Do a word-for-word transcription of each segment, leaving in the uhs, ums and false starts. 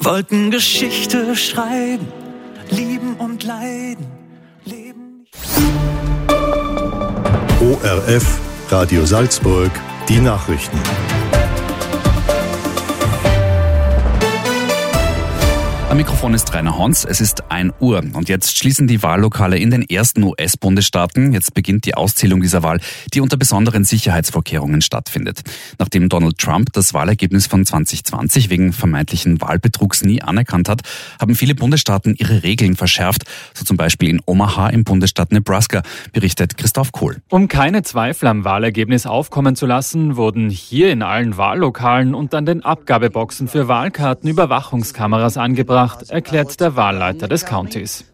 Wollten Geschichte schreiben, lieben und leiden, leben nicht. O R F, Radio Salzburg, die Nachrichten. Am Mikrofon ist Rainer Hons, es ist ein Uhr und jetzt schließen die Wahllokale in den ersten U S-Bundesstaaten. Jetzt beginnt die Auszählung dieser Wahl, die unter besonderen Sicherheitsvorkehrungen stattfindet. Nachdem Donald Trump das Wahlergebnis von zwanzig zwanzig wegen vermeintlichen Wahlbetrugs nie anerkannt hat, haben viele Bundesstaaten ihre Regeln verschärft, so zum Beispiel in Omaha im Bundesstaat Nebraska, berichtet Christoph Kohl. Um keine Zweifel am Wahlergebnis aufkommen zu lassen, wurden hier in allen Wahllokalen und an den Abgabeboxen für Wahlkarten Überwachungskameras angebracht, erklärt der Wahlleiter des Countys.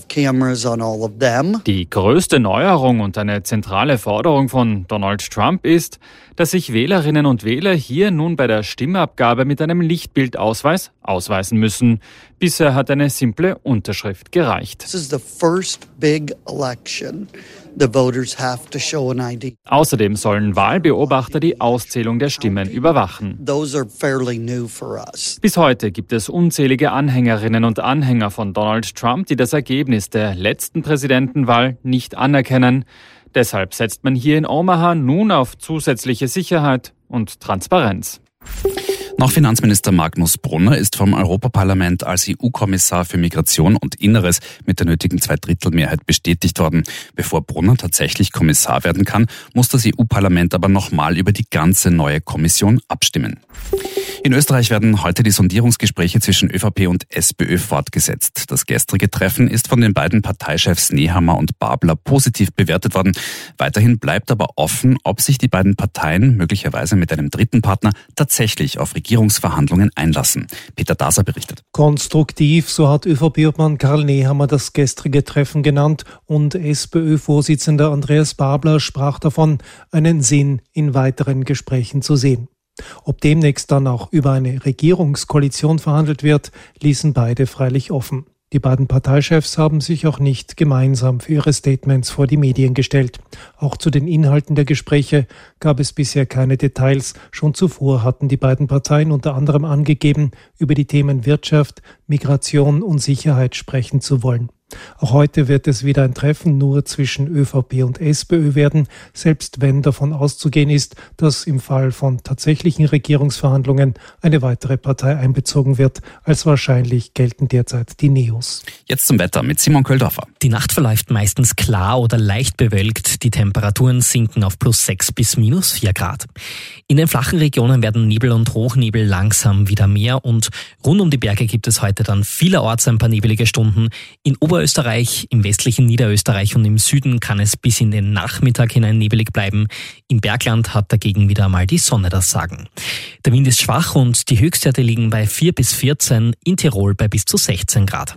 Die größte Neuerung und eine zentrale Forderung von Donald Trump ist, dass sich Wählerinnen und Wähler hier nun bei der Stimmabgabe mit einem Lichtbildausweis ausweisen müssen. Bisher hat eine simple Unterschrift gereicht. This is the first big election. The voters have to show an I D. Außerdem sollen Wahlbeobachter die Auszählung der Stimmen überwachen. Those are fairly new for us. Bis heute gibt es unzählige Anhängerinnen und Anhänger von Donald Trump, die das Ergebnis der letzten Präsidentenwahl nicht anerkennen. Deshalb setzt man hier in Omaha nun auf zusätzliche Sicherheit und Transparenz. Noch Finanzminister Magnus Brunner ist vom Europaparlament als E U-Kommissar für Migration und Inneres mit der nötigen Zweidrittelmehrheit bestätigt worden. Bevor Brunner tatsächlich Kommissar werden kann, muss das E U-Parlament aber nochmal über die ganze neue Kommission abstimmen. In Österreich werden heute die Sondierungsgespräche zwischen ÖVP und SPÖ fortgesetzt. Das gestrige Treffen ist von den beiden Parteichefs Nehammer und Babler positiv bewertet worden. Weiterhin bleibt aber offen, ob sich die beiden Parteien möglicherweise mit einem dritten Partner tatsächlich auf Regierungsverhandlungen einlassen. Peter Daser berichtet. Konstruktiv, so hat ÖVP-Obmann Karl Nehammer das gestrige Treffen genannt und SPÖ-Vorsitzender Andreas Babler sprach davon, einen Sinn in weiteren Gesprächen zu sehen. Ob demnächst dann auch über eine Regierungskoalition verhandelt wird, ließen beide freilich offen. Die beiden Parteichefs haben sich auch nicht gemeinsam für ihre Statements vor die Medien gestellt. Auch zu den Inhalten der Gespräche gab es bisher keine Details. Schon zuvor hatten die beiden Parteien unter anderem angegeben, über die Themen Wirtschaft, Migration und Sicherheit sprechen zu wollen. Auch heute wird es wieder ein Treffen nur zwischen ÖVP und SPÖ werden, selbst wenn davon auszugehen ist, dass im Fall von tatsächlichen Regierungsverhandlungen eine weitere Partei einbezogen wird. Als wahrscheinlich gelten derzeit die Neos. Jetzt zum Wetter mit Simon Köldorfer. Die Nacht verläuft meistens klar oder leicht bewölkt. Die Temperaturen sinken auf plus sechs bis minus vier Grad. In den flachen Regionen werden Nebel und Hochnebel langsam wieder mehr und rund um die Berge gibt es heute dann vielerorts ein paar nebelige Stunden. In Oberösterreich, im westlichen Niederösterreich und im Süden kann es bis in den Nachmittag hinein nebelig bleiben. Im Bergland hat dagegen wieder mal die Sonne das Sagen. Der Wind ist schwach und die Höchstwerte liegen bei vier bis vierzehn, in Tirol bei bis zu sechzehn Grad.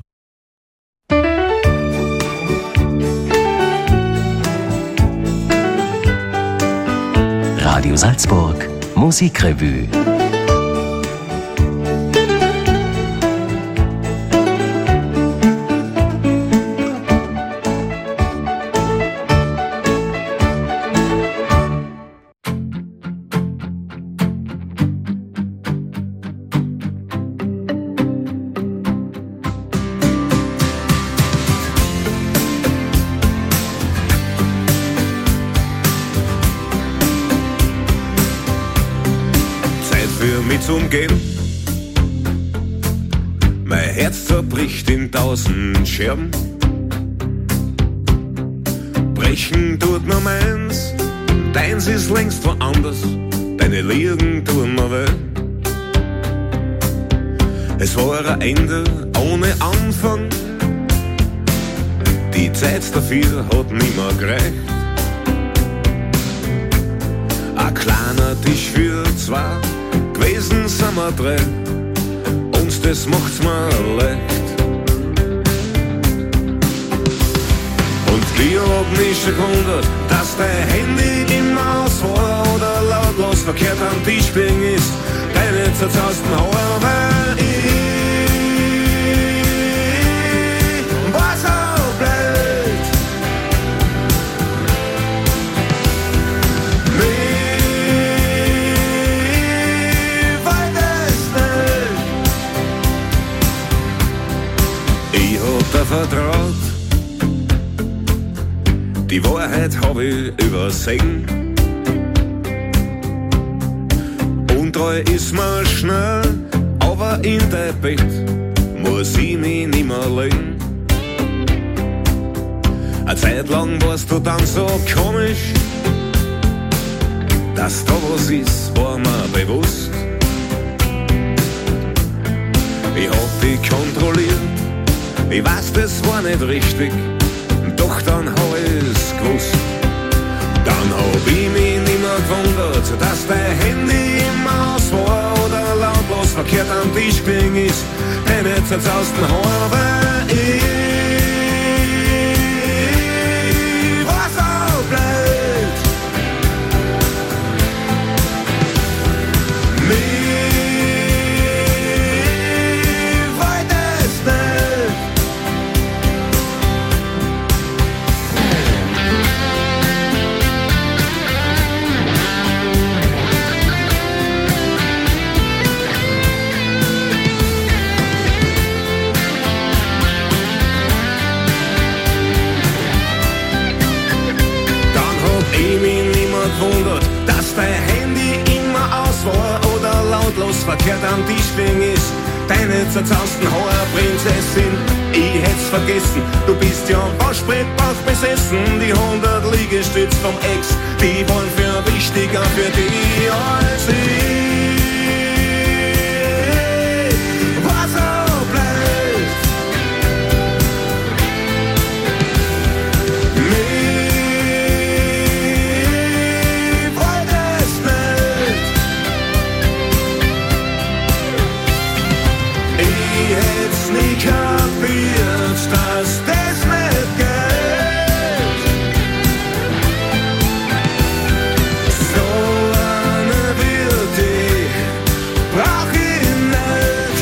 Radio Salzburg, Musikrevue. Für mich zum Gehen. Mein Herz zerbricht in tausend Scherben. Brechen tut nur meins, deins ist längst woanders. Deine Lügen tun mir weh. Es war ein Ende ohne Anfang. Die Zeit dafür hat nimmer gereicht. Ein kleiner Tisch für zwei. Gewesen sind wir drei, und das macht's mir leicht. Und ich hab mich schon gewundert, dass dein Handy immer aus war oder lautlos verkehrt am Tisch liegen ist. Deine zerzausten Haare, weil ich war so blöd. Mich die Wahrheit hab ich übersehen. Untreu ist mir schnell, aber in dein Bett muss ich mich nimmer legen. Eine Zeit lang warst du dann so komisch, dass da was ist, war mir bewusst. Ich hab dich kontrolliert, ich weiß, das war nicht richtig, doch dann hab ich's gewusst. Dann hab ich mich nimmer gewundert, dass dein Handy immer aus war oder lautlos verkehrt am Tisch gelegen ist. Denn jetzt hat's aus dem Haar, weil ich war so blöd. Mich wollte es nicht. Ich mich nimmer gewundert, dass dein Handy immer aus war oder lautlos verkehrt am Tisch gelegen ist. Deine zerzausten Haar, Prinzessin, ich hätt's vergessen, du bist ja Waschbrettbauch besessen. Die hundert Liegestütz vom Ex, die waren für wichtiger für dich als ich. War so blöd. Kapiert, dass das nicht geht. So eine wird ich, brauch ich nicht.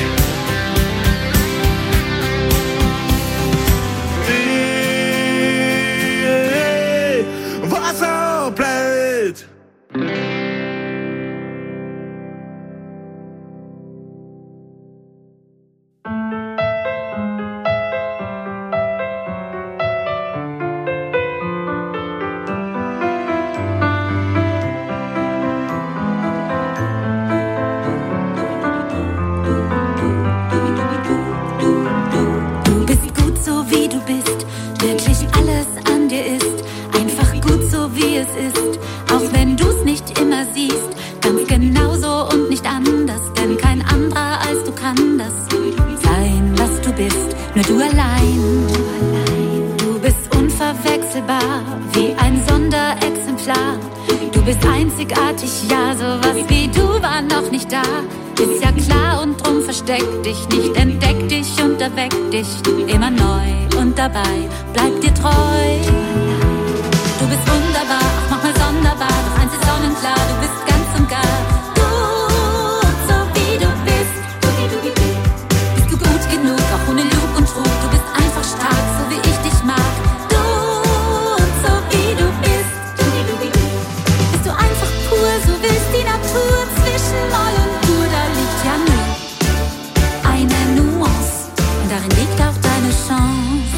Die war so blöd. Immer neu und dabei, bleib dir treu. Du bist wunderbar, auch manchmal sonderbar, doch eins ist sonnenklar, du bist ganz und gar gut, so wie du bist. Bist du gut genug, auch ohne Lug und Trug, du bist einfach stark, so wie ich dich mag. Gut, so wie du bist. Bist du einfach pur, so willst die Natur, zwischen Moll und Dur, da liegt ja nur eine Nuance. Darin liegt auch deine Chance.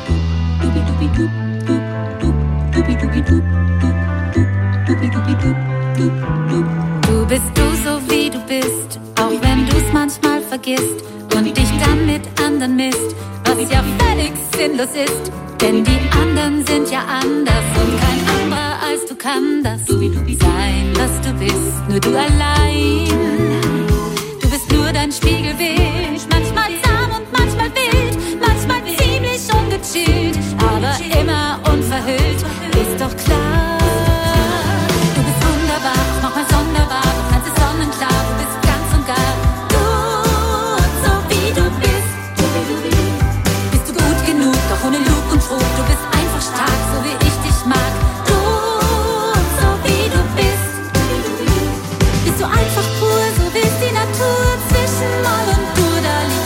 Du bist du so wie du bist, auch wenn du's manchmal vergisst und dich dann mit anderen misst, was ja völlig sinnlos ist, denn die anderen sind ja anders und kein anderer als du kann das sein, was du bist, nur du allein. Du bist nur dein Spiegelbild, manchmal zahm und manchmal wild, manchmal ziemlich ungechillt, aber immer unverhüllt, ist doch klar. Du bist wunderbar, auch manchmal sonderbar, du kannst es sonnenklar, du bist ganz und gar gut, so wie du bist. Bist du gut genug, doch ohne Lug und Trug, du bist einfach stark, so wie ich dich mag. Gut, so wie du bist. Bist du einfach pur, so willst die Natur, zwischen Moll und Dur, da liegt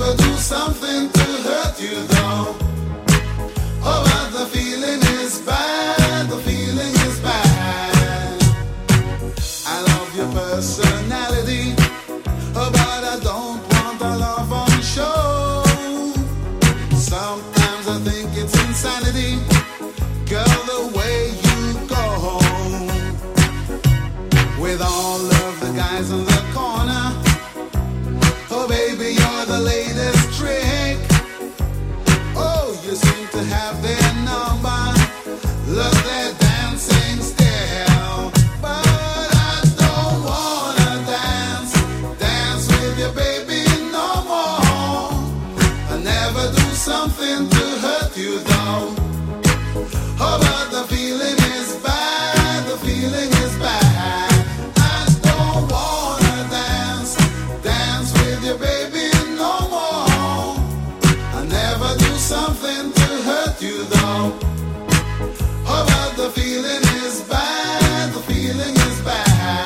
never do something to hurt you though. Oh, but the feeling is bad, the feeling is bad. I love your personality, oh, but I don't want a love on show. Sometimes I think it's insanity, girl, the way you go home with all of the guys on the corner. Oh baby, you're the latest trick. Oh, you seem to have their number, love their dancing style. But I don't wanna dance, dance with you baby no more. I never do something to hurt you though. Oh, but the feeling is bad, the feeling is bad. I don't wanna dance, dance with you baby no more. I never do something to hurt you though. Oh, but the feeling is bad, the feeling is bad.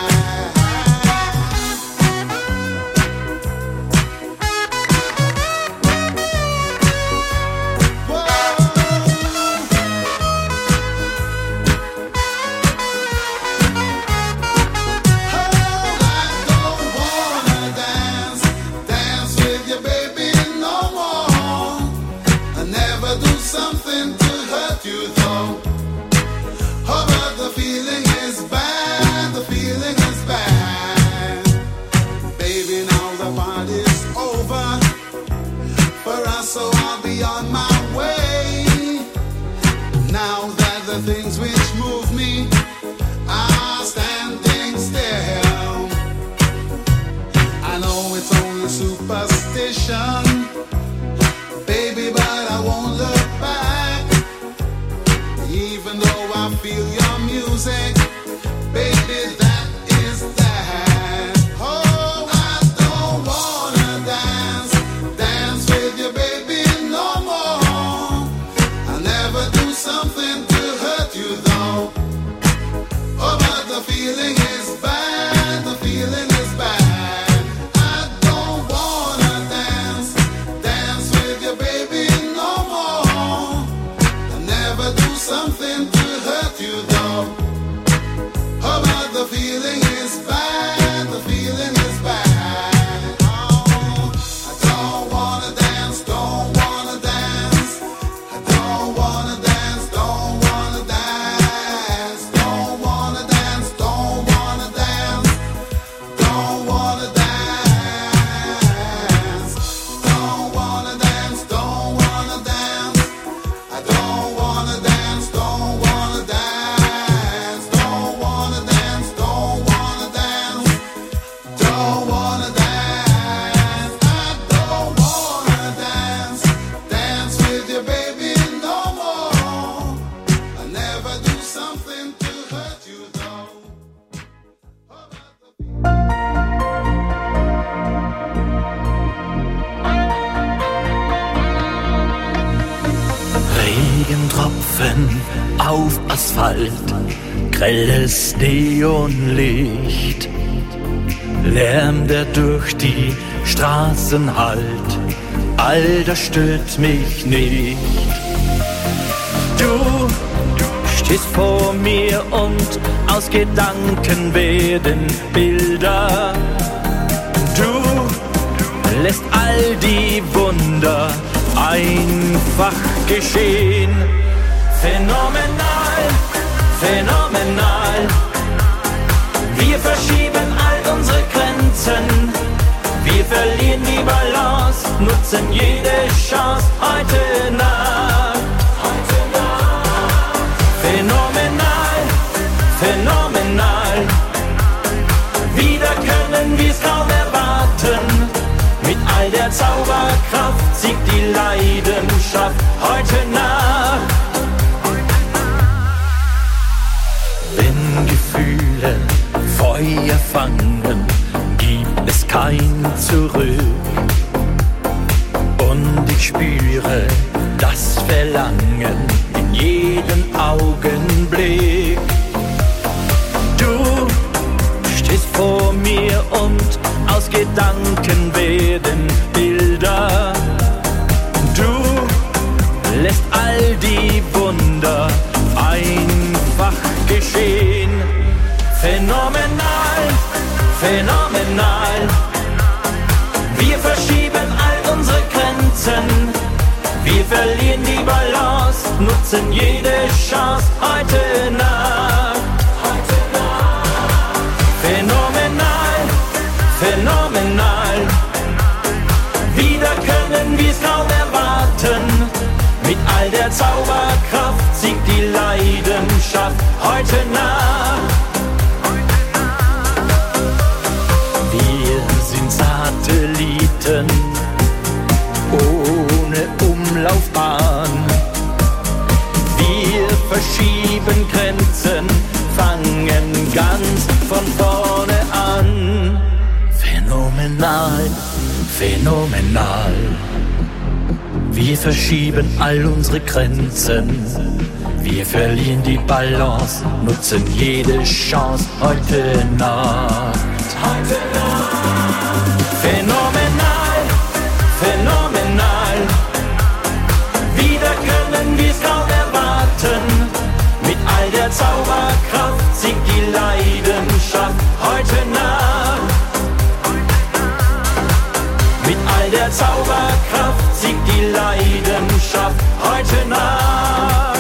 Something to hurt you though. Oh, but the feeling is bad, the feeling is bad. Baby, now the party's over for us, so I'll be on my way. Now that the things which move me are standing still. I know it's only superstition, baby, but I won't look back. Even though I feel your music, baby, that is that. Oh, I don't wanna dance, dance with you, baby, no more. I'll never do something to hurt you though. Oh, but the feeling is bad, the feeling is bad. I don't wanna dance, dance with you, baby, no more. I'll never do something to hurt you though. Oh, but the feeling is bad, the feeling is bad. Oh, I don't wanna dance, don't wanna dance. I don't wanna dance, don't wanna dance. Don't wanna dance, don't wanna dance. Don't wanna dance. Don't wanna dance, don't wanna dance. I don't wanna dance, don't wanna dance. Don't wanna dance, don't wanna dance. Don't wanna dance. I don't wanna dance, dance with you, baby, no more. I never do something to hurt you though. Regentropfen auf Asphalt, grelles Neonlicht, Lärm, der durch die Straßen hallt, all das stört mich nicht. Du stehst vor mir und aus Gedanken werden Bilder. Du lässt all die Wunder einfach geschehen. Phänomenal, phänomenal. Wir verschieben all unsere Grenzen. Wir verlieren die Balance, nutzen jede Chance heute Nacht. Heute Nacht. Phänomenal, phänomenal. Wieder können wir's kaum erwarten. Mit all der Zauberkraft siegt die Leidenschaft heute Nacht. Wenn Gefühle Feuer fangen, gibt es kein Zurück. Und ich spüre das Verlangen in jedem Augenblick. Du stehst vor mir und aus Gedanken werden Bilder. verlieren die Balance, nutzen jede Chance heute Nacht. Heute Nacht. Phänomenal, phänomenal. Wieder können wir's kaum erwarten. Mit all der Zauberkraft siegt die Leidenschaft heute Nacht. Wir sind Satelliten ohne Umlaufbahn. Wir verschieben Grenzen, fangen ganz von vorne an. Phänomenal, phänomenal. Wir verschieben all unsere Grenzen. Wir verlieren die Balance, nutzen jede Chance heute Nacht. Heute Nacht. Phänomenal, phänomenal. Wieder können wir's kaum erwarten. Mit all der Zauberkraft siegt die Leidenschaft heute Nacht. Mit all der Zauberkraft siegt die Leidenschaft heute Nacht.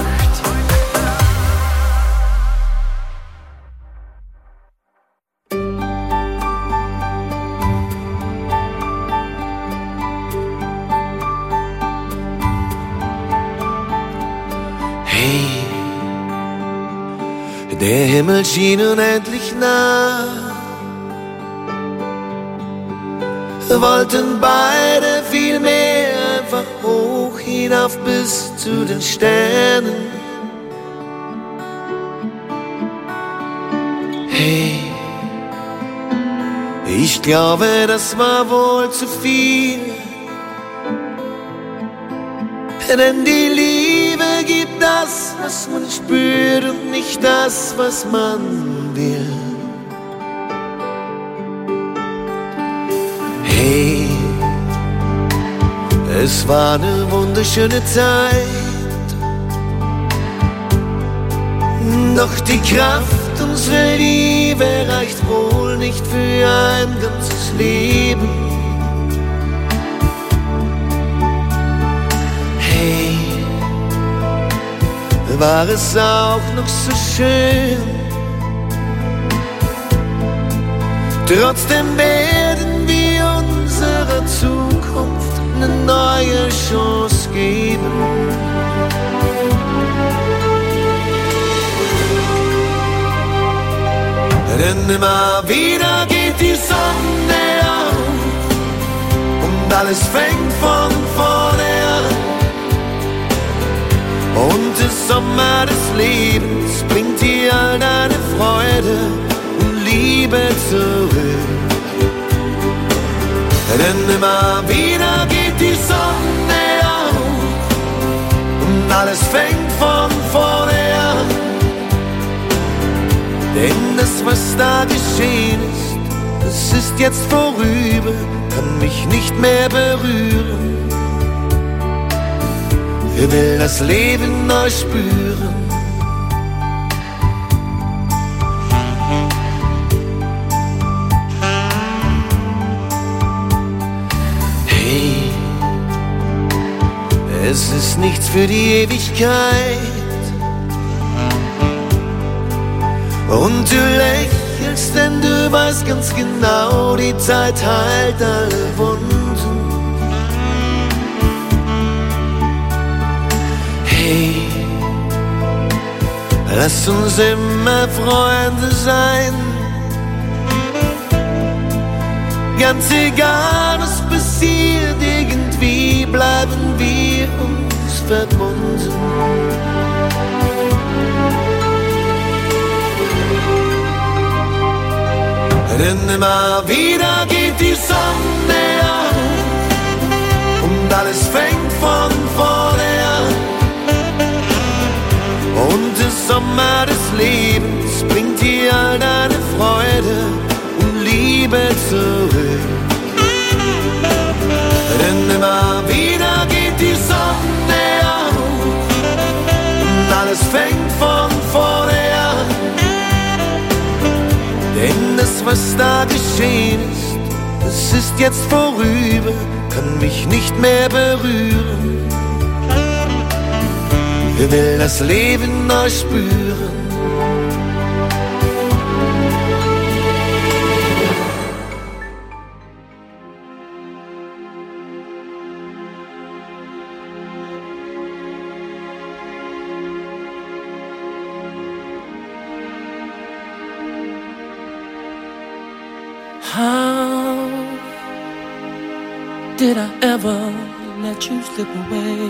Hey, der Himmel schien unendlich nah. Wollten beide viel mehr, einfach hoch hinauf bis zu den Sternen. Hey, ich glaube, das war wohl zu viel, denn die Liebe gibt das, was man spürt und nicht das, was man will. Hey, es war eine wunderschöne Zeit, doch die Kraft unserer Liebe reicht wohl nicht für ein ganzes Leben. Hey, war es auch noch so schön, trotzdem werden wir unserer Zukunft eine neue Chance geben. Denn immer wieder geht die Sonne auf und alles fängt von vorne an. Und der Sommer des Lebens bringt dir all deine Freude und Liebe zurück. Denn immer wieder geht die Sonne auf und alles fängt von vorne an. Denn das, was da geschehen ist, das ist jetzt vorüber, kann mich nicht mehr berühren. Ich will das Leben neu spüren. Hey, es ist nichts für die Ewigkeit. Und du lächelst, denn du weißt ganz genau, die Zeit heilt alle Wunden. Hey, lass uns immer Freunde sein. Ganz egal, was passiert, irgendwie bleiben wir uns verbunden. Denn immer wieder geht die Sonne auf und alles fängt von vorne an. Und der Sommer des Lebens bringt dir all deine Freude und Liebe zurück. Denn immer wieder geht die Sonne auf und alles fängt von vorne an. Denn das, was da geschehen ist, das ist jetzt vorüber, kann mich nicht mehr berühren. Wer will das Leben neu spüren? How did I ever let you slip away?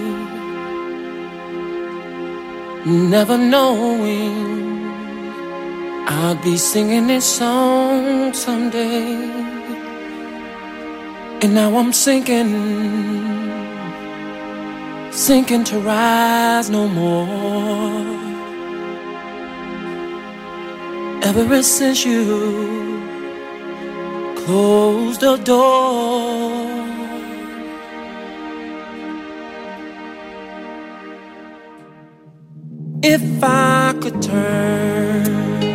Never knowing I'd be singing this song someday. And now I'm sinking, sinking to rise no more. Ever since you close the door, if I could turn,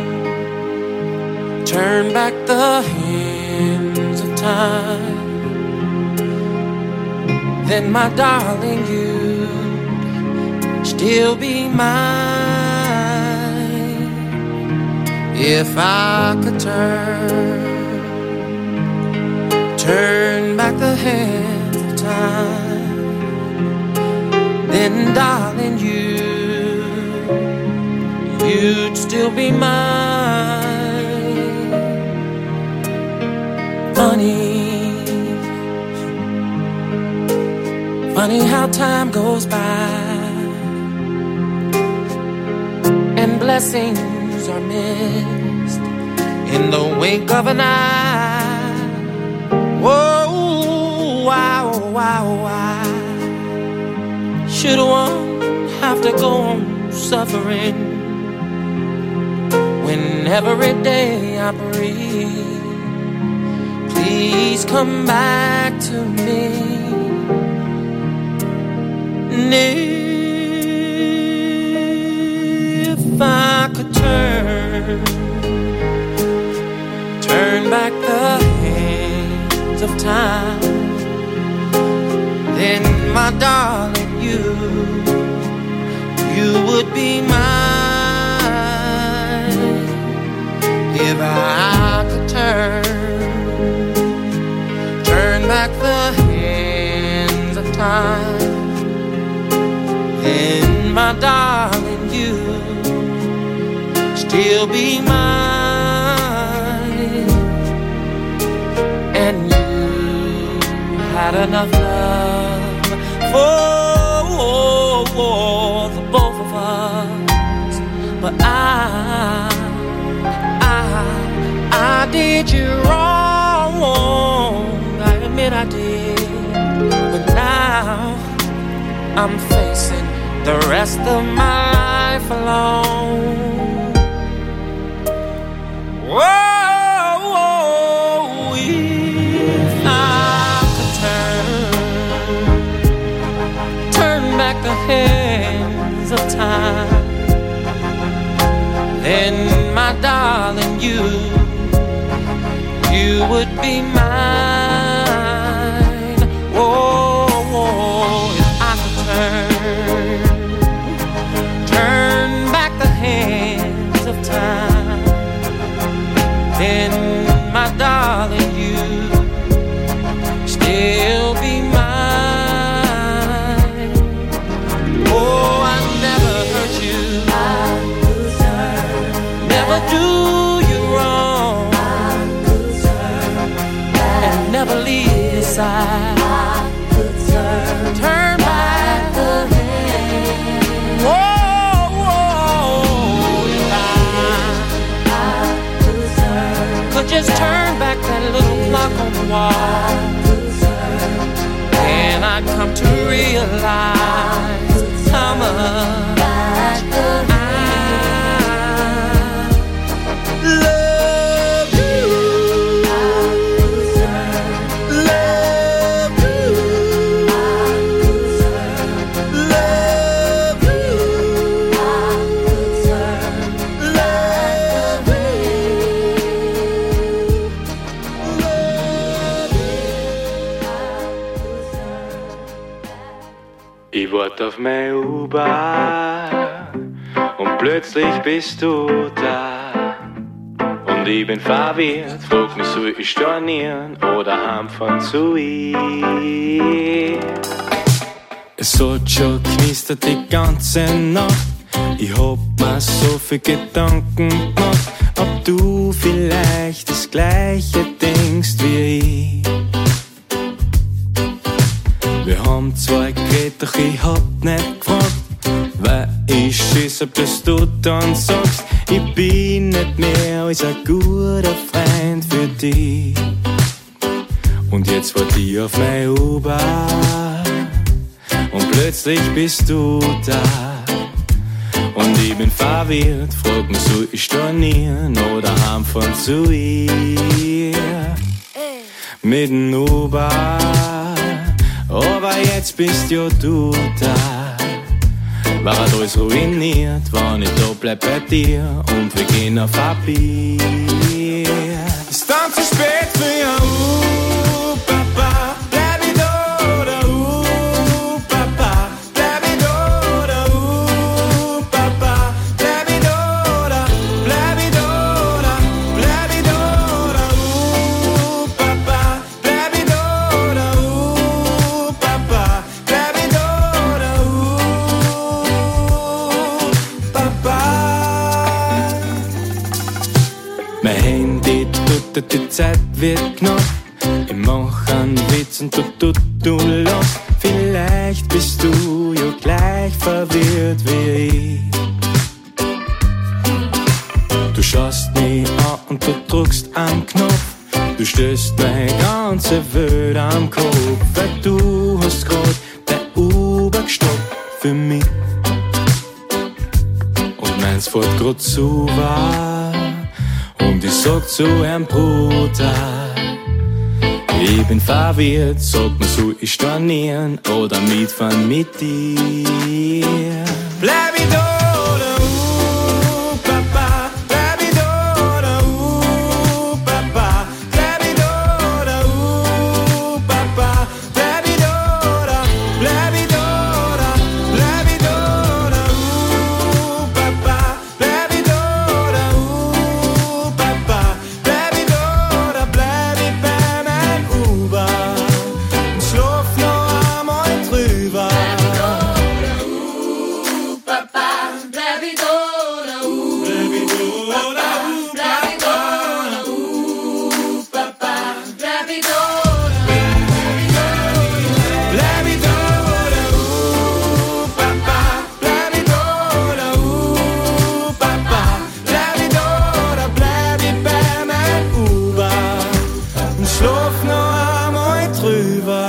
turn back the hands of time, then my darling, you'd still be mine. If I could turn, turn back the hands of time, then darling, you, you'd still be mine. Funny, funny how time goes by and blessings are missed in the wink of an eye. Whoa, wow, wow, wow. Should one have to go on suffering when every day I breathe? Please come back to me. And if I could turn, turn back the hands of time, then my darling, you, you would be mine. If I could turn, turn back the hands of time, then my darling, you still be mine. And you had enough love for, for the both of us, but I, I, I did you wrong. I admit I did, but now I'm facing the rest of my life alone. Whoa, whoa, if I could turn, turn back the hands of time, then my darling, you, you would be mine. Whoa, whoa, if I could turn, turn back the hands of time, then my darling, you still be mine. Oh, I never hurt you, never do you wrong, and never leave your side. Turn back the hand. Whoa, whoa, if I could just turn back that little clock on the wall, and I'd come to realize how much I love you, love you, love you, love you. Ich warte auf mein Uber und plötzlich bist du da. Und ich bin verwirrt, frag mich, soll ich stornieren oder anfangen zu ihr? Es hat schon knistert die ganze Nacht. Ich hab mir so viel Gedanken gemacht, ob du vielleicht das Gleiche denkst wie ich. Wir haben zwar geredet, doch ich hab nicht gefragt, weil ich schiss hab, dass du dann sagst, ich bin nicht mehr als ein guter Freund für dich. Und jetzt wart ich auf mein Uber und plötzlich bist du da. Und ich bin verwirrt, frag mich, soll ich stornieren oder anfangen zu ihr? Mit dem Uber, aber jetzt bist ja du da. War alles ruiniert, wenn ich da bleib bei dir und wir gehen auf ein Bier. Ist dann zu spät für ein Uh, Papa, bleib ich da oder Uh, Papa, bleib ich da oder Uh, Papa, bleib ich da oder, bleib ich da oder, bleib ich da oder Uh, Papa, bleib ich da oder Uh, Papa, bleib ich da oder Uh, Papa. Mein Handy tut, die Zeit wird knapp. Ich mach einen Witz und du, du, du lachst. Vielleicht bist du ja gleich verwirrt wie ich. Du schaust mich an und du drückst am Knopf. Du stößt meine ganze Welt am Kopf, weil du hast grad dein Uber gestoppt für mich. Und meins fährt grad zu war. Und ich sag zu einem Bruder, ich bin verwirrt, sag mir, soll ich stornieren oder mitfahren mit dir? Bleib ich da oder uh, Papa, bleib ich da oder uh, Papa, bleib ich da oder uh, Papa, bleib ich da oder, bleib ich da oder, bleib ich da oder uh, Papa, bleib ich da oder uh, Papa, bleib ich da oder bleib ich bei mein Uber und schlaf noch einmal drüber. Papa, bleib ich da oder uh, bleib ich da oder uh, bleib ich da oder uh, Papa, bleib ich da oder, Bleib ich da oder uh, Papa, bleib ich da oder uh, Papa, bleib ich da oder bleib ich bei mein Uber und schlaf noch einmal drüber.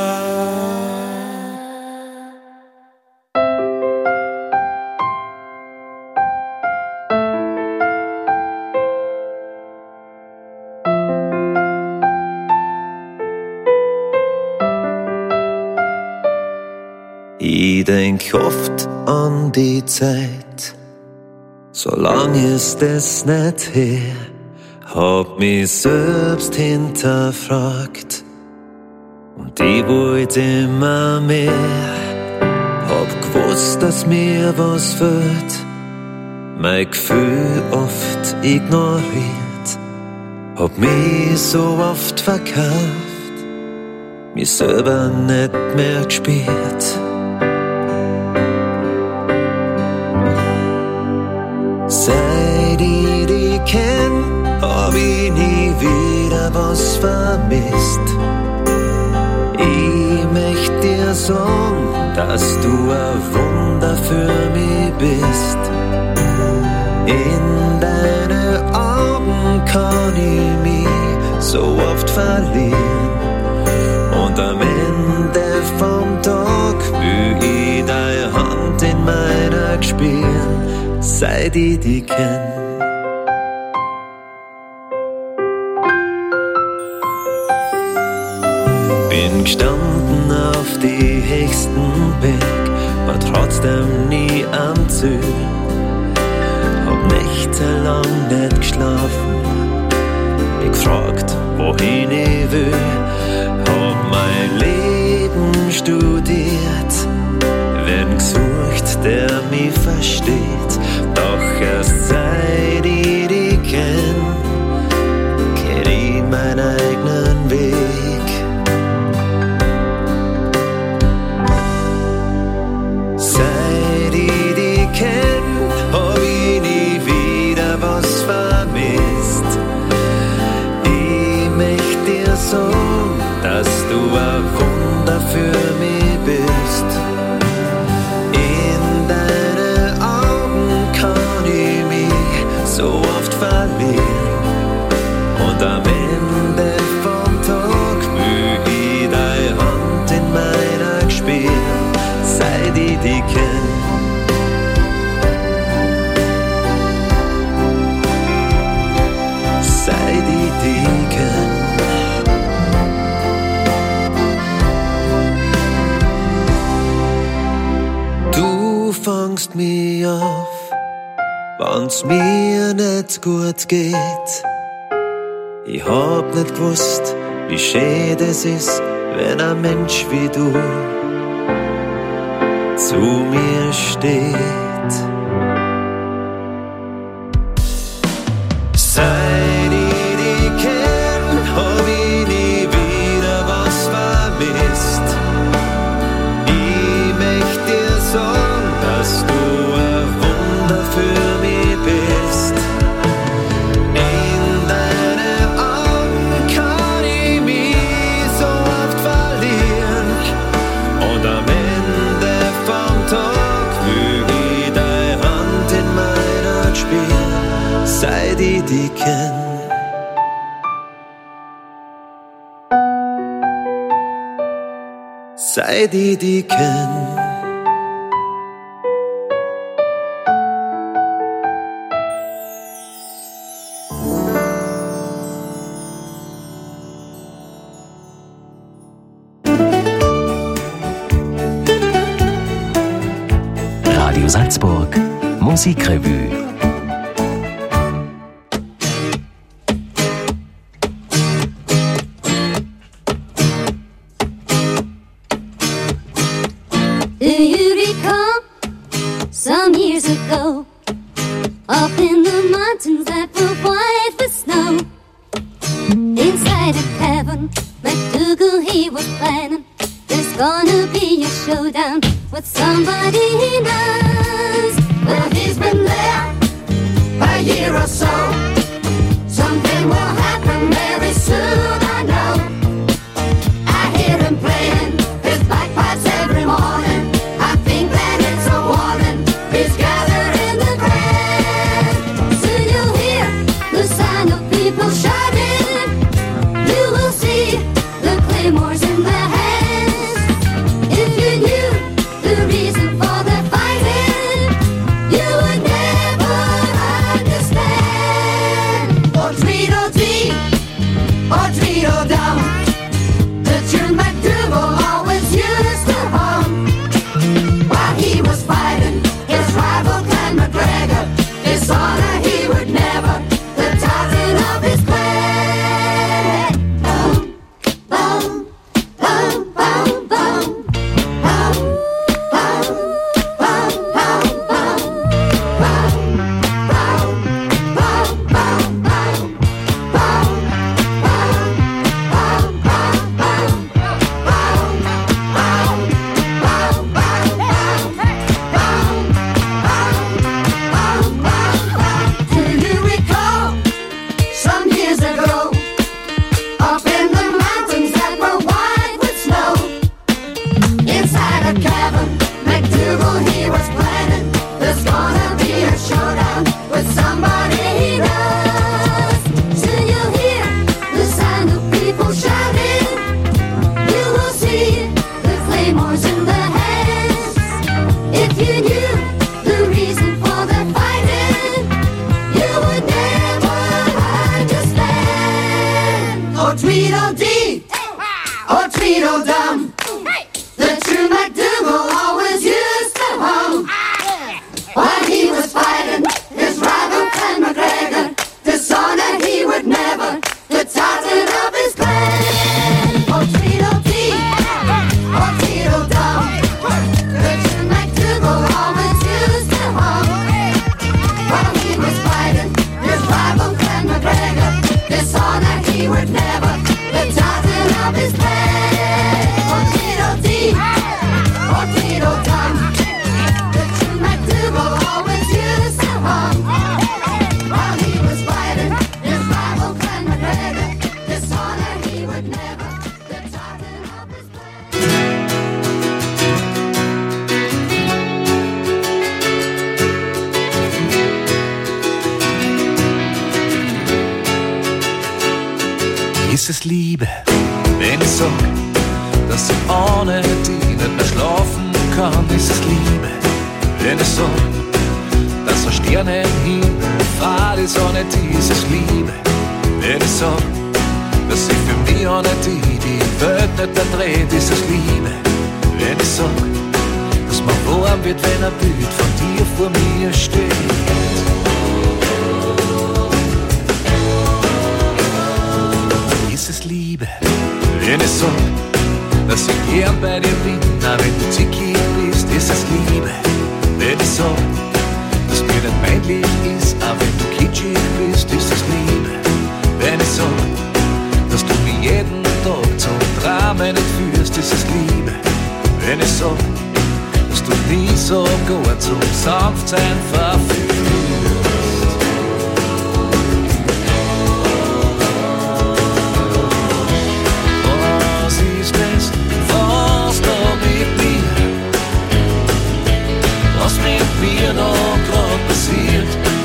Ich denk oft an die Zeit, so lang ist es nicht her, hab mich selbst hinterfragt und ich wollte immer mehr, hab gewusst, dass mir was fehlt, mein Gefühl oft ignoriert, hab mich so oft verkauft, mich selber nicht mehr gespielt. Seit ich dich kenn, hab ich nie wieder was vermisst. Ich möcht dir sagen, dass du ein Wunder für mich bist. In deine Augen kann ich mich so oft verlieren. Und am Ende vom Tag will ich deine Hand in meiner spüren, seit ich dich kenn. Bin gestanden auf die höchsten Berg, war trotzdem nie am Ziel. Hab nächtelang nicht geschlafen, mich gefragt, wohin ich will. Hab mein Leben studiert, wenn seit ich dich kenn. Seit ich dich kenn. Du fangst mich auf, wenn's mir nicht gut geht. Ich hab nicht gewusst, wie schön das ist, wenn ein Mensch wie du zu mir steht. Seit ich dich kenn, hab ich nie wieder was vermisst. Ich möcht dir sagen, dass du ein Wunder für mich bist. In deinen Augen kann ich mich so oft verlieren. Und am Ende vom Tag will ich deine Hand in meiner spielen, seit ich dich kenn. Seit ich dich kenn. Radio Salzburg Musikrevue. Do you recall some years ago, up in the mountains that were white with snow? Inside a cabin, MacDougal he was planning, there's gonna be a showdown with somebody he knows. Well, he's been there a year or so. Something will happen very soon, I know. I hear him playing his bagpipes every morning. I think that it's a warning. He's gathered in the crowd. Soon you'll hear the sound of people shouting. You will see the claymores in their hands. If you knew the reason for their fighting, you would never understand. Oh, Tweedledee, oh, Tweedledum, the tune MacDougal always used to hum while he was fighting his rival Clan MacGregor. Dishonor he would never, the titan of his clan. Bum, bum, bum, bum, bum. Bum, bum, bum, bum, bum. Bum, bum, bum, bum, bum. Bum, bum, bum, bum, bum. Do you recall some years ago, up in the mountains that were white with snow? Inside a cabin, MacDougal he was planning, there's gonna be a showdown with somebody he knows. Soon you'll hear the sound of people shouting. You will see the claymores in their hands. If you knew the reason for their fighting, you would never understand. Oh, Tweedledee, oh, Tweedledum, the true MacDougal always used to hum while he was fighting his rival Clan MacGregor. Dishonor he would never, the titan of his clan. Oh, Tweedledee, oh, Tweedledum, the true MacDougal always used to hum while he was fighting his rival Clan MacGregor. Dishonor he would never, the titan of his clan. Oh, Tweedledee, oh, Tweedledum, the true MacDougal always used to hum while he was fighting his rival Clan MacGregor. Dishonor he would never, the titan of his Ist es Liebe, wenn ich sag, dass ich ohne dich nicht mehr schlafen kann, ist es Liebe. Wenn ich so, dass so Sterne im Himmel, fahr die Sonne, dies ist Liebe. Wenn ich so, dass sie für mich ohne die, die Welt nicht mehr dreht, ist es Liebe. Wenn ich so, dass man warm wird, wenn ein Bild von dir vor mir steht. Ist es Liebe, wenn ich so, dass ich gern bei dir bin, auch wenn du zickig bist, ist es Liebe. Wenn ich so, dass mir nicht mein Lied ist, auch wenn du kitschig bist, ist es Liebe. Wenn ich so, dass du mich jeden Tag zum Dramen entführst, ist es Liebe. Wenn ich so, dass du mich sogar zum Sanftsein verführst. Mir noch grad passiert.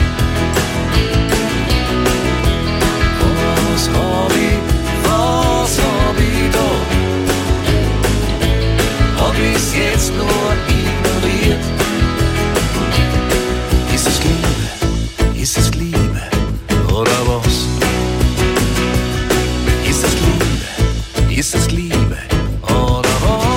Was hab ich, was hab ich da? Hab ich's jetzt nur ignoriert? Ist es Liebe, ist es Liebe, oder was? Ist es Liebe, ist es Liebe, oder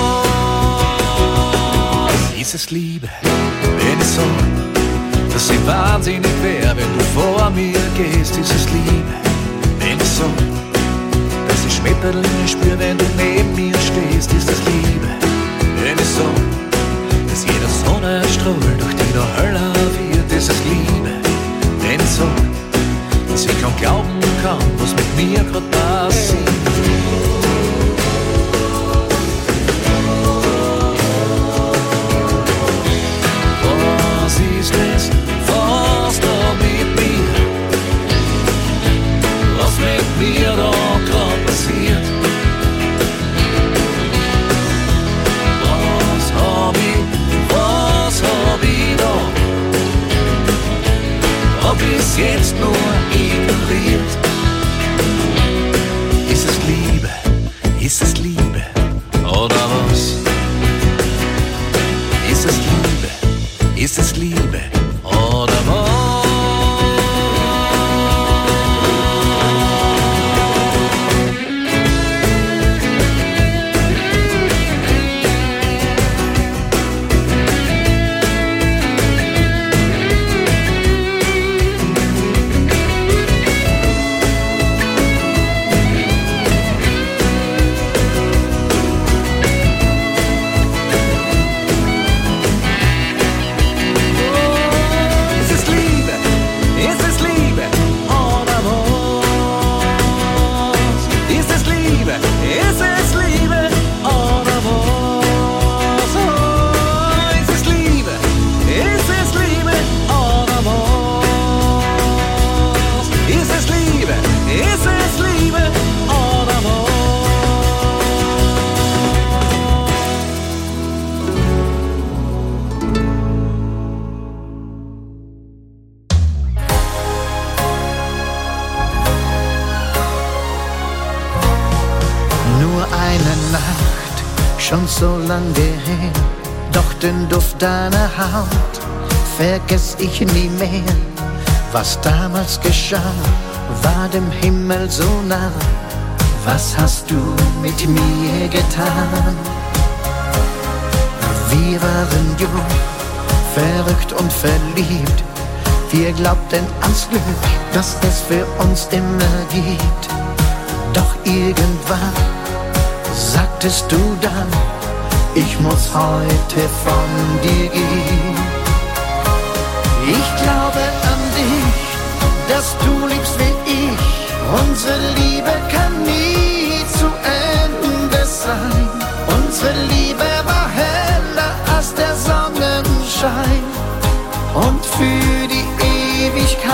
was? Ist es Liebe? Wenn ich so, dass ich wahnsinnig wär, wenn du vor mir gehst, ist es Liebe. Wenn ich so, dass ich Schmetterlinge spür, wenn du neben mir stehst, ist es Liebe. Wenn ich so, dass jeder Sonnenstrahl durch die da heller wird, ist es Liebe. Wenn ich so, dass ich kaum glauben kann, was mit mir grad passiert. Ist es, was da mit mir, was mit mir da grad passiert? Was hab ich, was hab ich da? Hab ich's jetzt nur ignoriert? Ist es Liebe, ist es Liebe, oder was? Ist es Liebe, ist es Liebe, oder was? Schon so lange her, doch den Duft deiner Haut vergess ich nie mehr. Was damals geschah, war dem Himmel so nah. Was hast du mit mir getan? Wir waren jung, verrückt und verliebt. Wir glaubten ans Glück, das es für uns immer gibt. Doch irgendwann sagtest du dann, ich muss heute von dir gehen. Ich glaube an dich, dass du liebst wie ich. Unsere Liebe kann nie zu Ende sein. Unsere Liebe war heller als der Sonnenschein und für die Ewigkeit.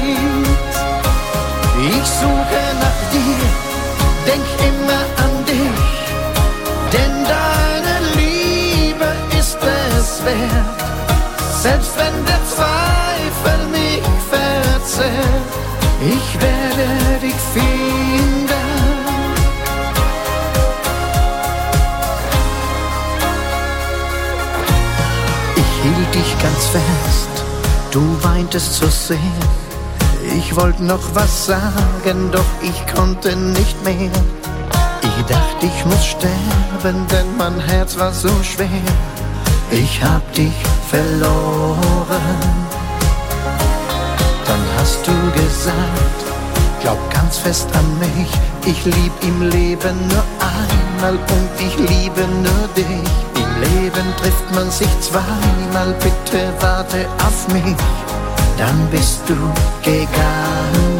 Ich suche nach dir, denk immer an dich, denn deine Liebe ist es wert. Selbst wenn der Zweifel mich verzehrt, ich werde dich finden. hielt dich ganz fest, du weintest so sehr. Ich wollte noch was sagen, doch ich konnte nicht mehr. Ich dachte, ich muss sterben, denn mein Herz war so schwer. Ich hab dich verloren. Dann hast du gesagt, glaub ganz fest an mich. Ich lieb im Leben nur einmal und ich liebe nur dich. Im Leben trifft man sich zweimal, bitte warte auf mich. Dann bist du gegangen.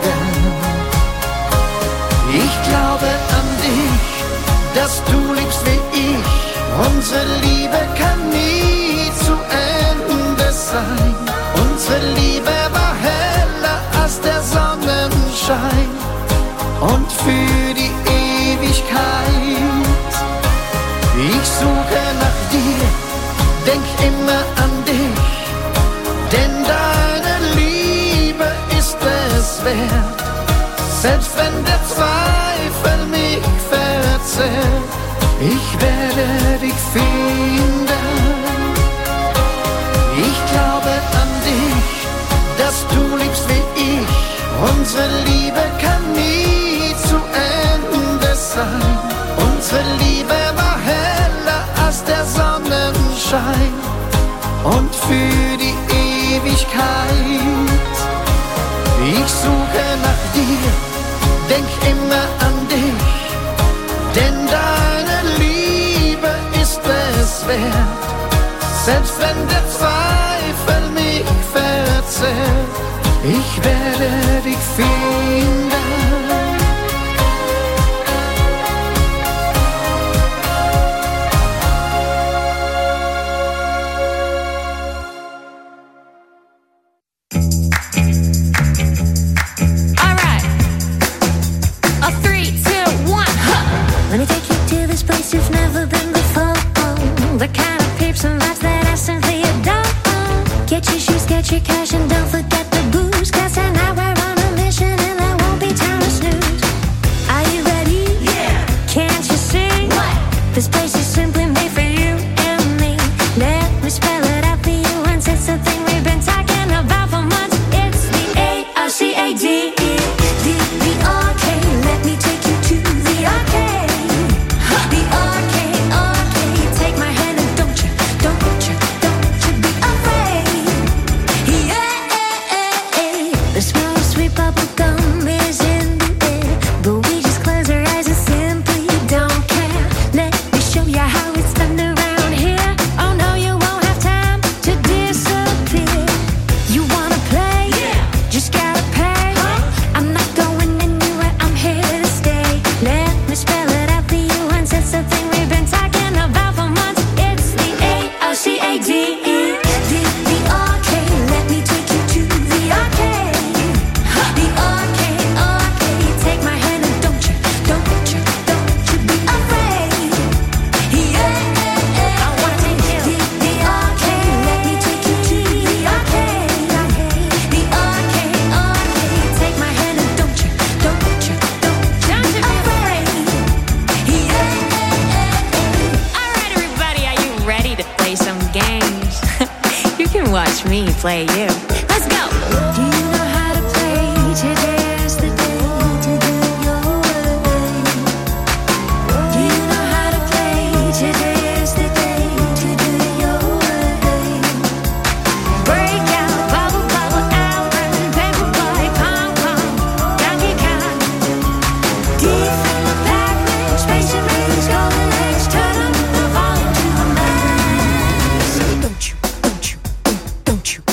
Ich glaube an dich, dass du liebst wie ich. Unsere Liebe kann nie zu Ende sein. Unsere Liebe war heller als der Sonnenschein. Und für die Ewigkeit. Ich suche nach dir, denk immer an dich. Denn deine Liebe ist es wert. Selbst wenn der Zweifel mich verzehrt, ich werde dich finden. Ich glaube an dich, dass du liebst wie ich. Unsere Liebe kann nie zu Ende sein. Unsere Liebe war heller als der Sonnenschein. Und für die Ewigkeit. Ich suche nach dir, denk immer an dich. Denn deine Liebe ist es wert. Selbst wenn der Zweifel mich verzehrt, ich werde dich finden. Play you. Let's go. Do you know how to play? Today's the day to do it your way. Do you know how to play? Today's the day to do it your way. Break out, bubble, bubble, out, and paper boy, pom pom, Donkey Kong. Deep in the Pac-Man, Space Invaders, Golden Age, turn up the volume to the max. Don't you, don't you, don't you.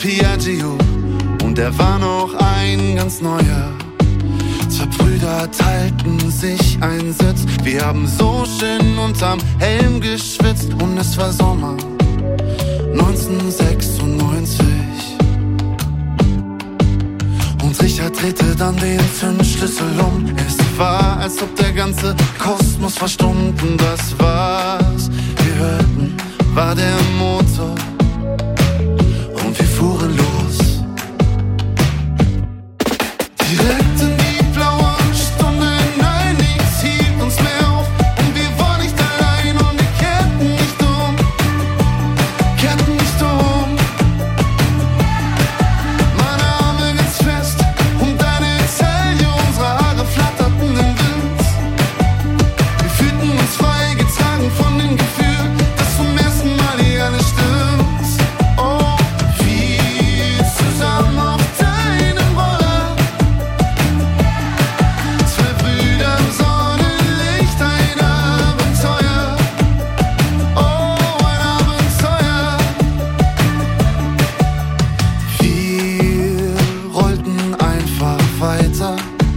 Piaggio und er war noch ein ganz neuer. Zwei Brüder teilten sich einen Sitz. Wir haben so schön unterm Helm geschwitzt und es war Sommer neunzehnhundertsechsundneunzig. Und Richard drehte dann den Zündschlüssel um. Es war, als ob der ganze Kosmos verstummten. Das was wir hörten, war der Motor und wir fuhren los. Direkt in die blaue Stunde, nein, nichts hielt uns mehr auf. Und wir waren nicht allein und wir kehrten nicht um, kehrten nicht um. Meine Arme ganz fest um deine Taille, unsere Haare flatterten im Wind. Wir fühlten uns frei, getragen von dem Gefühl, dass zum ersten Mal hier alles stimmt. Oh, wir zusammen auf deinem Roller. Zwei Brüder im Sonnenlicht, ein Abenteuer. Oh, ein Abenteuer. Wir rollten einfach weiter.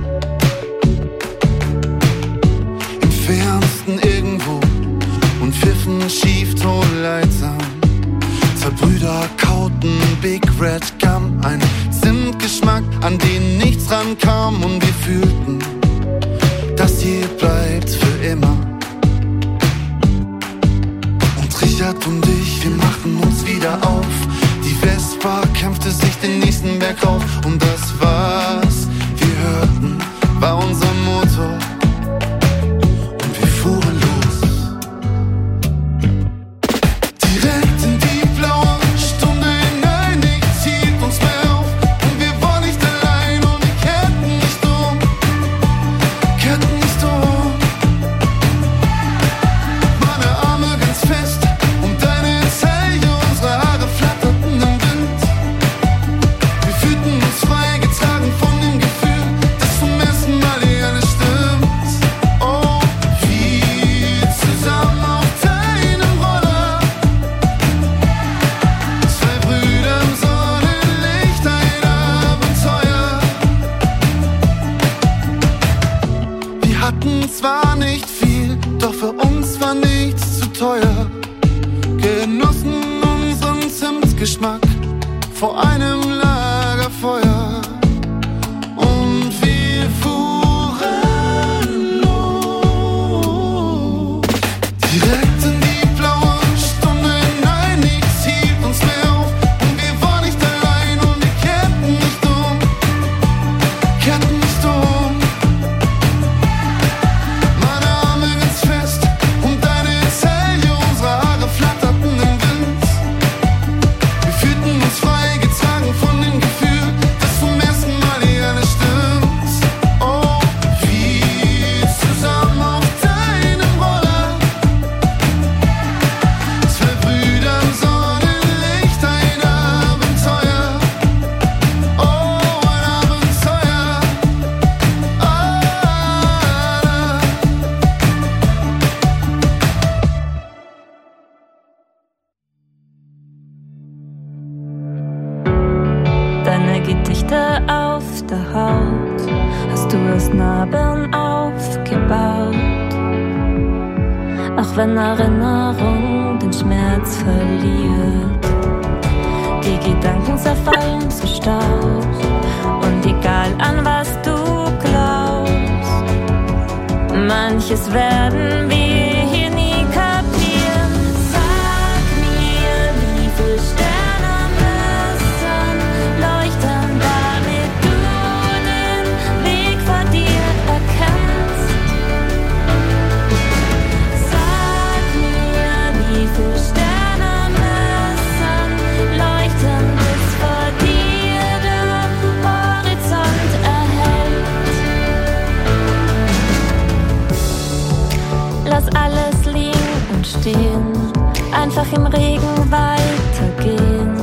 Im Fernsten irgendwo und pfiffen schief tonleitsam. Zwei Brüder kauten Big Red Gum, ein Zimtgeschmack, an den nichts rankam. Und wir fühlten, das hier bleibt für immer. Und Richard und ich, wir machten uns wieder auf. Die Vespa kämpfte sich den nächsten Berg auf. Und das was wir hörten, war unser Motor. Und wir fuhren los. Direkt in die blaue Stunde, nein, nichts hielt uns mehr auf. Und wir waren nicht allein und wir kehrten nicht um, kehrten nicht um. Meine Arme ganz fest um deine Taille, unsere Haare flatterten im Wind. Wir fühlten uns frei, getragen von dem Gefühl, dass zum ersten Mal hier alles stimmt. Oh, wir zusammen auf deinem Roller. Zwei Brüder im Sonnenlicht, ein Abenteuer. Wir hatten zwar nicht viel, doch für uns war nichts zu teuer. Genossen unseren Zimtgeschmack vor einem Lagerfeuer. Und wir fuhren los. Direkt in die blaue Stunde, nein, nichts hielt uns mehr auf. Und wir waren nicht allein und wir kehrten nicht um, kehrten nicht um. Meine Arme ganz fest um deine Taille, unsere Haare flatterten im Wind. Wir fühlten uns frei, getragen von dem Gefühl, dass zum ersten Mal hier alles stimmt. Oh, wir zusammen auf deinem Roller. Zwei Brüder im Sonnenlicht, ein Abenteuer. Oh, ein Abenteuer. Ah. Deine Gedichte auf der Haut hast du aus Narben aufgebaut. Auch wenn Erinnerung den Schmerz verliert, die Gedanken zerfallen zu Staub. Und egal an was du glaubst, manches werden wir hier nie kapieren. Sag mir, wie viele Sterne müssen leuchten, damit du den Weg vor dir erkennst. Sag mir, wie viele Sterne müssen leuchten, bis vor dir der Horizont erhellt. Lass alles liegen und stehen, einfach im Regen weitergehen.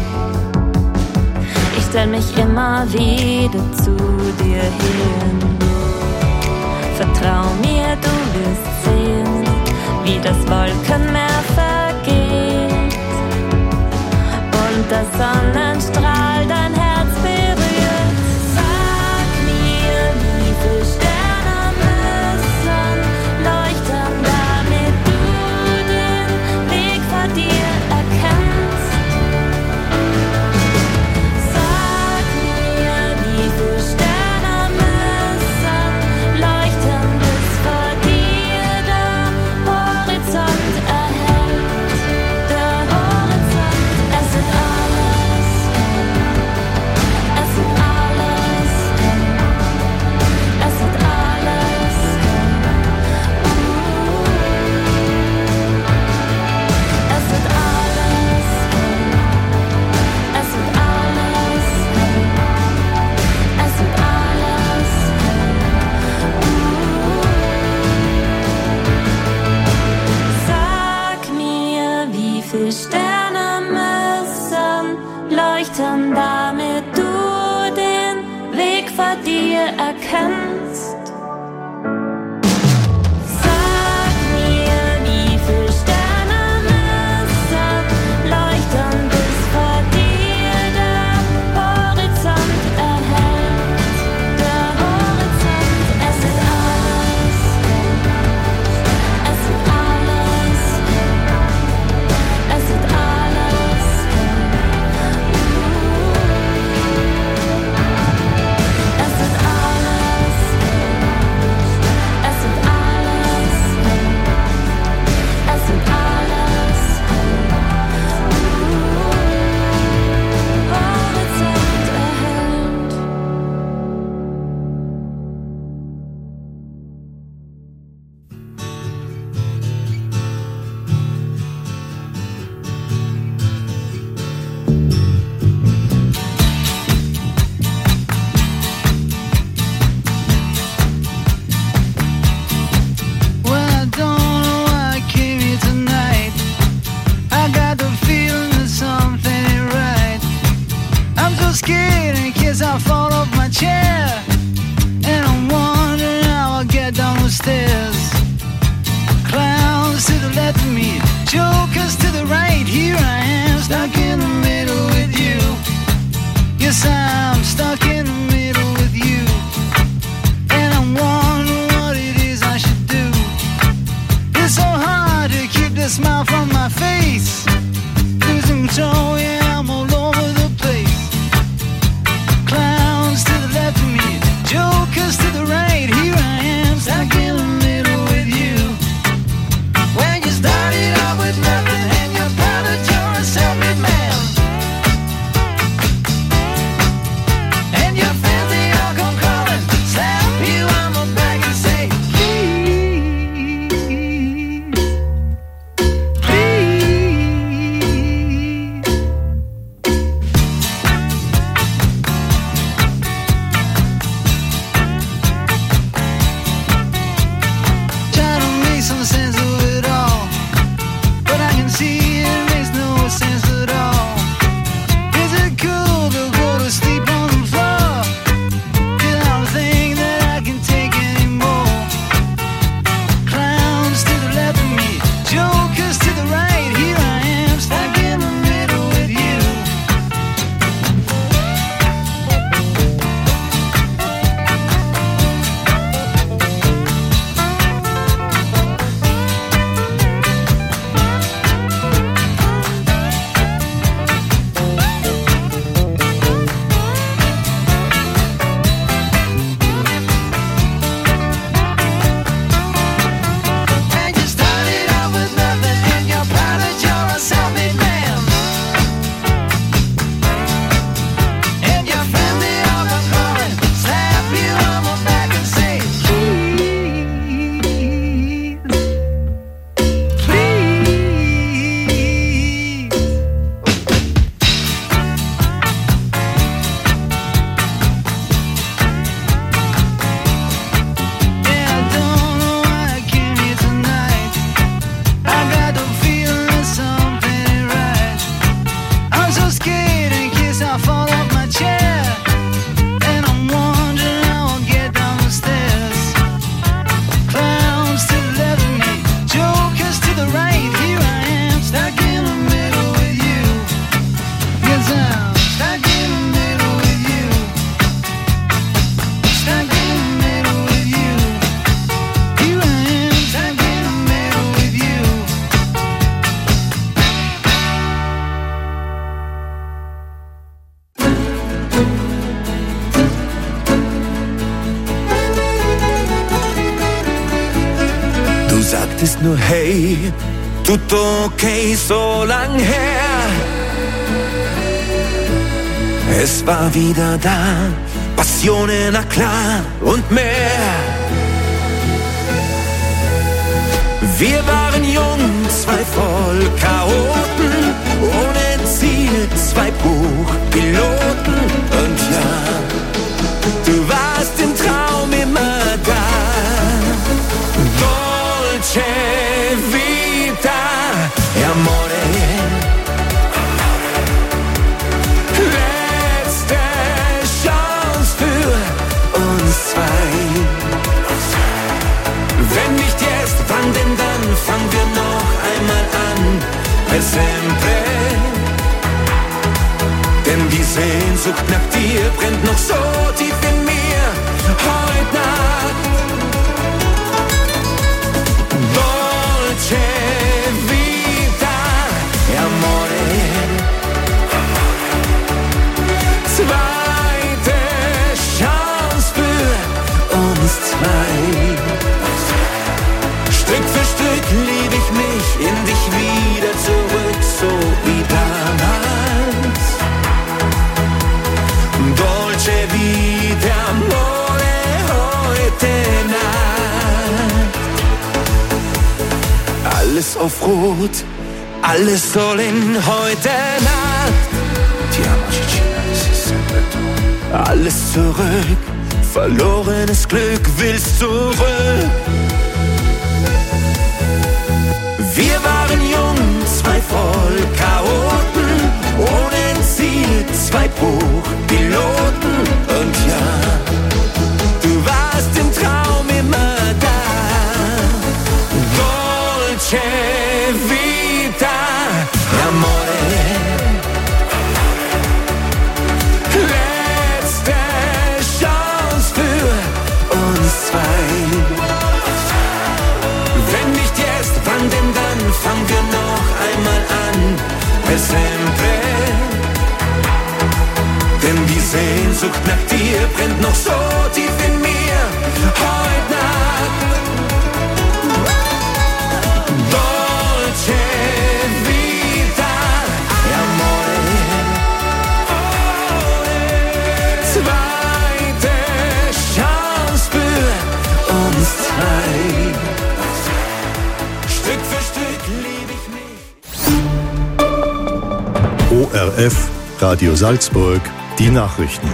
Ich stell mich immer wieder zu dir hin. Vertrau mir, du wirst sehen, wie das Wolkenmeer vergeht und erster Sonnenstrahl dein Herz berührt. Sag mir, wie viele Sterne müssen leuchten, damit du den Weg vor dir erkennst. Sag mir, wie viele Sterne müssen leuchten, bis vor dir der Horizont erhellt. Der Horizont, es sind alles, es sind alles, es sind alles. Es sind alles, es sind alles, es sind alles. Sag mir, wie viele Sterne müssen leuchten, damit du den Weg vor dir erkennst. Sag mir, wie viele Sterne müssen leuchten, bis vor dir der Horizont erhellt. Der Horizont, es sind alles, es sind alles, es sind alles. Es sind alles, es sind alles, es sind alles. Horizont erhellt. Well, I don't know why I came here tonight. I got the feeling that something ain't right. I'm so scared in case I fall off my chair, and I'm wondering how I'll get down the stairs. Clowns to the left of me, jokers to the right. Here I am, stuck in the middle with you. Yes, I'm stuck in the middle with you, and I'm wondering what it is I should do. It's so hard to keep the smile from my face. Losing control, yeah, I'm all over the place. Clowns to the left of me, jokers to the right. Here I am, stuck in the middle with you. When you started out with nothing and your apology sagst nur hey, tut okay, so lang her. Es war wieder da, Passionen, na klar, und mehr. Wir waren jung, zwei Vollchaoten, ohne Ziel, zwei Buchpiloten. Und ja, du warst im Traum immer da. Dolce Vita, amore. Letzte Chance für uns zwei. Wenn nicht jetzt, wann denn dann? Fangen wir noch einmal an. Per sempre. Denn die Sehnsucht nach dir brennt noch so tief in mir. Heute Nacht. Dolce Vita, amore. Zweite Chance für uns zwei. Stück für Stück lieb ich mich in dich wieder zurück, so wie damals. Dolce Vita, amore, heute Nacht. Alles auf Rot, alles soll in heute Nacht. Ti amo Cicina, es ist sempre tu. Alles zurück, verlorenes Glück willst zurück. Wir waren jung, zwei Vollchaoten, ohne Ziel, zwei Buchpiloten. Und ja, du warst im Traum immer da. Dolce Vita, amore. Letzte Chance für uns zwei. Wenn nicht jetzt, wann denn dann? Fangen wir noch einmal an, per sempre. Denn die Sehnsucht nach dir brennt noch so tief in mir. Heute Nacht. Dolce Vita, amore. Zweite Chance für uns zwei. Stück für Stück lieb ich mich. O R F, Radio Salzburg, die Nachrichten.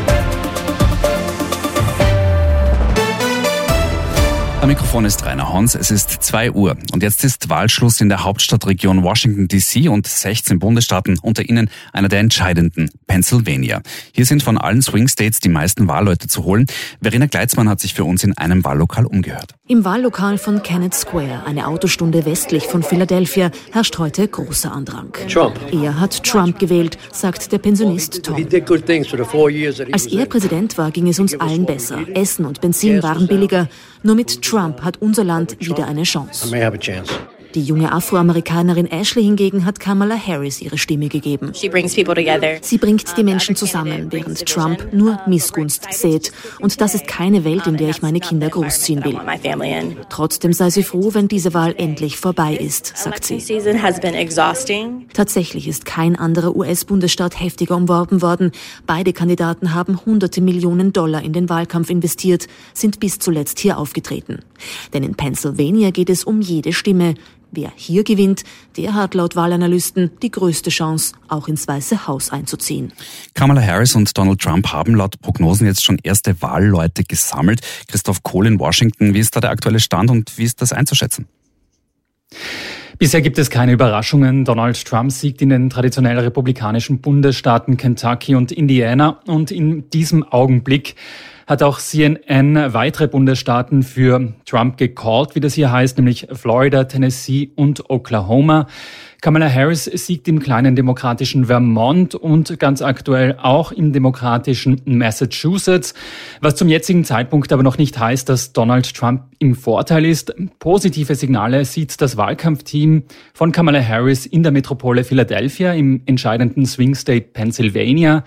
Am Mikrofon ist Rainer Hons. Es ist zwei Uhr und jetzt ist Wahlschluss in der Hauptstadtregion Washington D C und sechzehn Bundesstaaten, unter ihnen einer der entscheidenden, Pennsylvania. Hier sind von allen Swing States die meisten Wahlleute zu holen. Verena Gleitzmann hat sich für uns in einem Wahllokal umgehört. Im Wahllokal von Kennett Square, eine Autostunde westlich von Philadelphia, herrscht heute großer Andrang. Trump. Er hat Trump gewählt, sagt der Pensionist Tom. Als er Präsident war, ging es uns allen besser. Essen und Benzin waren billiger. Nur mit Trump hat unser Land wieder eine Chance. Die junge Afroamerikanerin Ashley hingegen hat Kamala Harris ihre Stimme gegeben. Sie bringt die Menschen zusammen, während Trump nur Missgunst sät. Und das ist keine Welt, in der ich meine Kinder großziehen will. Trotzdem sei sie froh, wenn diese Wahl endlich vorbei ist, sagt sie. Tatsächlich ist kein anderer U S-Bundesstaat heftiger umworben worden. Beide Kandidaten haben hunderte Millionen Dollar in den Wahlkampf investiert, sind bis zuletzt hier aufgetreten. Denn in Pennsylvania geht es um jede Stimme. Wer hier gewinnt, der hat laut Wahlanalysten die größte Chance, auch ins Weiße Haus einzuziehen. Kamala Harris und Donald Trump haben laut Prognosen jetzt schon erste Wahlleute gesammelt. Christoph Kohl in Washington, wie ist da der aktuelle Stand und wie ist das einzuschätzen? Bisher gibt es keine Überraschungen. Donald Trump siegt in den traditionell republikanischen Bundesstaaten Kentucky und Indiana. Und in diesem Augenblick hat auch C N N weitere Bundesstaaten für Trump gecallt, wie das hier heißt, nämlich Florida, Tennessee und Oklahoma. Kamala Harris siegt im kleinen demokratischen Vermont und ganz aktuell auch im demokratischen Massachusetts, was zum jetzigen Zeitpunkt aber noch nicht heißt, dass Donald Trump im Vorteil ist. Positive Signale sieht das Wahlkampfteam von Kamala Harris in der Metropole Philadelphia im entscheidenden Swing State Pennsylvania.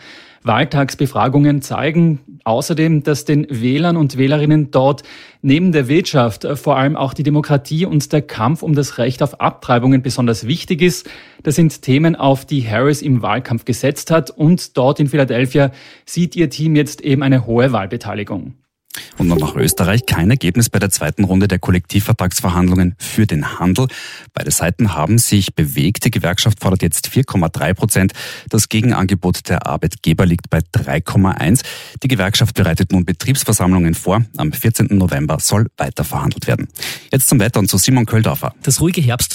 Wahltagsbefragungen zeigen außerdem, dass den Wählern und Wählerinnen dort neben der Wirtschaft vor allem auch die Demokratie und der Kampf um das Recht auf Abtreibungen besonders wichtig ist. Das sind Themen, auf die Harris im Wahlkampf gesetzt hat, und dort in Philadelphia sieht ihr Team jetzt eben eine hohe Wahlbeteiligung. Und noch nach Österreich. Kein Ergebnis bei der zweiten Runde der Kollektivvertragsverhandlungen für den Handel. Beide Seiten haben sich bewegt. Die Gewerkschaft fordert jetzt vier Komma drei Prozent. Das Gegenangebot der Arbeitgeber liegt bei drei Komma eins. Die Gewerkschaft bereitet nun Betriebsversammlungen vor. Am vierzehnten November soll weiter verhandelt werden. Jetzt zum Wetter und zu Simon Köldorfer. Das ruhige Herbst